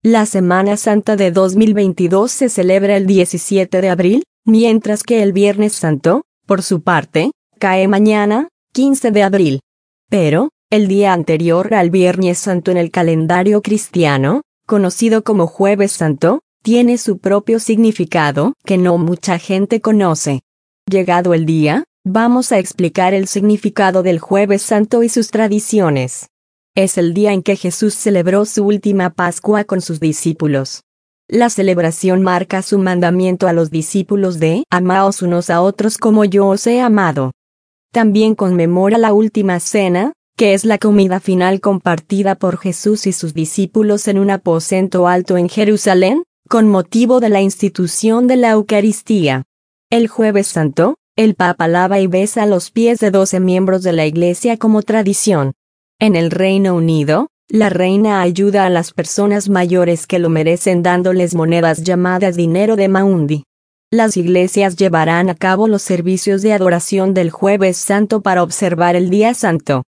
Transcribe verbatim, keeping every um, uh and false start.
La Semana Santa de dos mil veintidós se celebra el diecisiete de abril, mientras que el Viernes Santo, por su parte, cae mañana, quince de abril. Pero, el día anterior al Viernes Santo en el calendario cristiano, conocido como Jueves Santo, tiene su propio significado que no mucha gente conoce. Llegado el día, vamos a explicar el significado del Jueves Santo y sus tradiciones. Es el día en que Jesús celebró su última Pascua con sus discípulos. La celebración marca su mandamiento a los discípulos de «Amaos unos a otros como yo os he amado». También conmemora la última cena, que es la comida final compartida por Jesús y sus discípulos en un aposento alto en Jerusalén, con motivo de la institución de la Eucaristía. El Jueves Santo, el Papa lava y besa los pies de doce miembros de la Iglesia como tradición. En el Reino Unido, la reina ayuda a las personas mayores que lo merecen dándoles monedas llamadas dinero de Maundy. Las iglesias llevarán a cabo los servicios de adoración del Jueves Santo para observar el Día Santo.